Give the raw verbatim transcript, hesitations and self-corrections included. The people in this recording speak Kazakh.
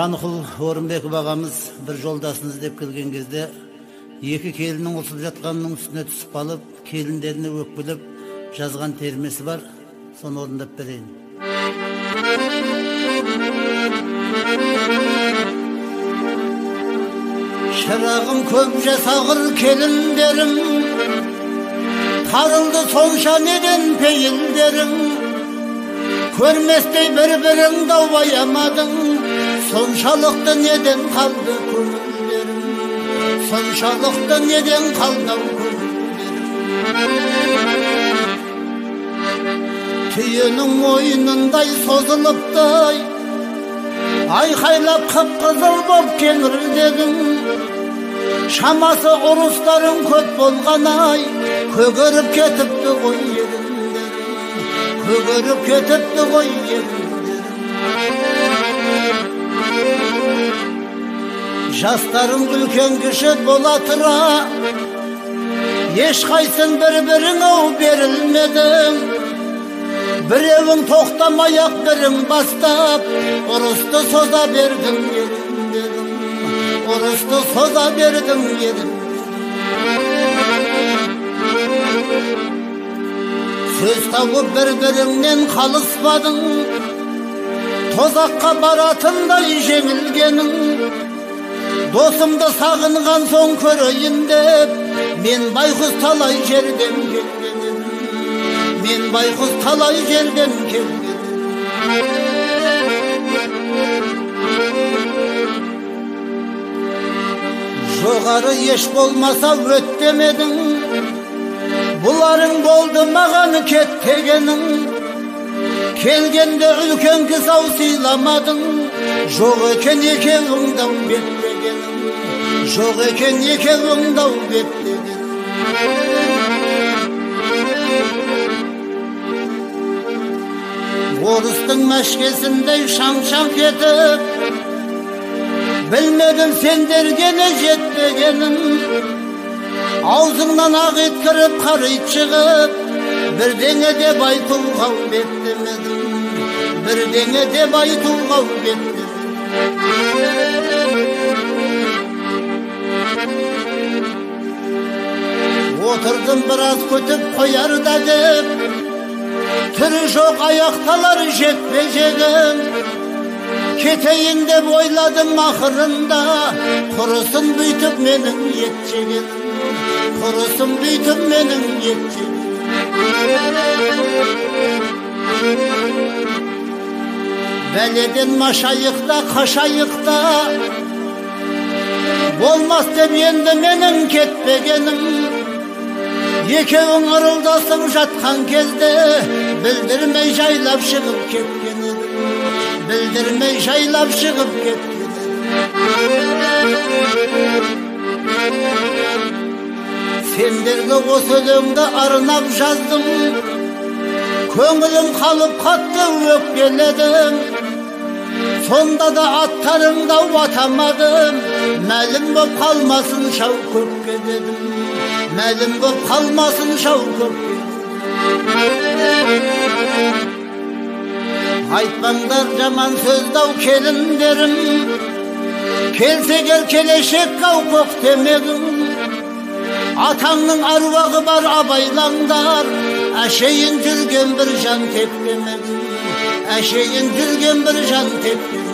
Жанықұл Орынбеков ағамыз бір жолдасын іздеп келген кезде екі келіннің ұлсып жатқанның үстіне түсіп қалып, келіндеріне өкпелеп жазған термесі бар, соны орындап берейін. Шырағым көп жасағыр келіндерің, тарылды сонша неден пейілдерің, көрместей бір-бірің даубаямадың, соншалықты неден қалды көңілдерің, соншалықты неден қалды көңілдерің. Түйенің мойнындай созылыптай, айқайлап қып-қызыл боп кеңірдедің, шамасы ұрыстарың көп болған-ай, көгеріп кетіпті ғой еріндерің, көгеріп кетіпті ғой еріндерің. Жастарың үлкен кіші бола тұра, ешқайсын бір-бірің ау берілмедің, біреуің тоқтамай-ақ бірің бастап, ұрысты соза бердің еріндерің, ұрысты соза бердің еріндерің. Сөз тауып бір-біріңнен қалыспадың, тозаққа баратындай жеңілгенің, досымды сағынған соң көрейін деп, мен байқұс талай жерден келгенім, мен байқұс талай жерден келгенім. Жоғары еш болмаса өт демедің, бұларың болды маған кет дегенің, келгенде үлкен кісі-ау сыйламадың, жоқ екен екеуің дау бет дегенің, жоқ екен екеуің дау бет дегенің. Орыстың мәшкесіндей шаң-шаң кетіп, білмедім сендерге не жетпегенін, аузыңнан ақ еткіріп қарайт шығып, бірдеңе деп айтуға беттемедім, бірдеңе деп айтуға беттемедім. Отырдым біраз күтіп қоярда деп, түрі жоқ аяқталар жекпе-жегім, кетейін деп ойладым ақырында, құрысын бүйтіп менің ет жегенім, құрысын бүйтіп менің ет жегенім. Бәледен машайықта, қашайықта, болмас деп енді менің кетпегенім, екеуің ырылдасып жатқан кезде, білдірмей жайлап шығып кеткен едім, білдірмей жайлап шығып кеткен едім. Сендерге осы өлеңді арнап жаздым, көңілім қалып қатты өкпеледім, сонда да аттарыңды атамадым, мәлім боп қалмасын шау көкке дедім, мәлім боп қалмасын шау көкке. Айтпаңдар жаман сөздау келіндерім, келсе кел келешек-ау көктемегім, атаңның аруағы бар абайлаңдар, әшейін жүрген бір жан тектемедім, әшейін жүрген бір жан тектемедім.